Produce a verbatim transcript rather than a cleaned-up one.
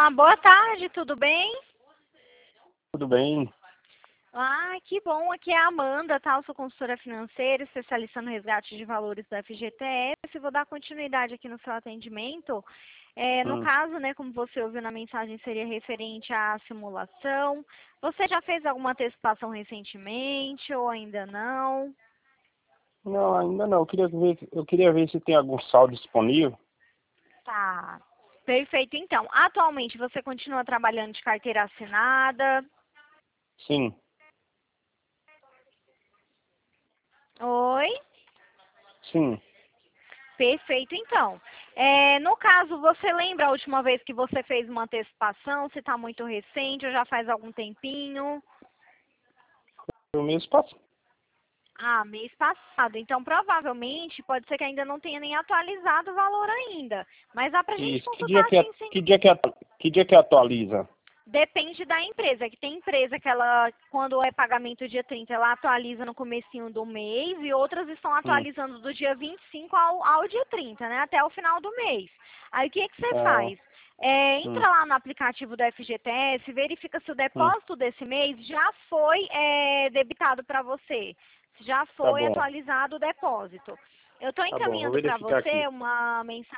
Olá, boa tarde, tudo bem? Tudo bem? Ah, que bom, aqui é a Amanda, tá? Eu sou consultora financeira, especialista no resgate de valores da F G T S. Vou dar continuidade aqui no seu atendimento. É, no Hum. caso, né, como você ouviu na mensagem, seria referente à simulação. Você já fez alguma antecipação recentemente ou ainda não? Não, ainda não. Eu queria ver, eu queria ver se tem algum saldo disponível. Tá, perfeito. Então, atualmente você continua trabalhando de carteira assinada? Sim, Oi? sim. Perfeito, então. É, no caso, você lembra a última vez que você fez uma antecipação? Se está muito recente ou já faz algum tempinho? O mês passado. Ah, mês passado. Então, provavelmente, pode ser que ainda não tenha nem atualizado o valor ainda. Mas dá pra gente Isso. Que dia consultar que, assim, é- sim. que dia que, é- que dia que atualiza? Depende da empresa, que tem empresa que ela, quando é pagamento dia trinta, ela atualiza no comecinho do mês e outras estão Hum. atualizando do dia vinte e cinco ao, ao dia trinta, né? Até o final do mês. Aí o que, que você Ah, faz? É, hum, entra lá no aplicativo do F G T S, verifica se o hum. depósito desse mês já foi é, debitado para você, se já Tá foi bom, atualizado o depósito. Eu estou tá bom. Vou encaminhando para verificar aqui. você uma mensagem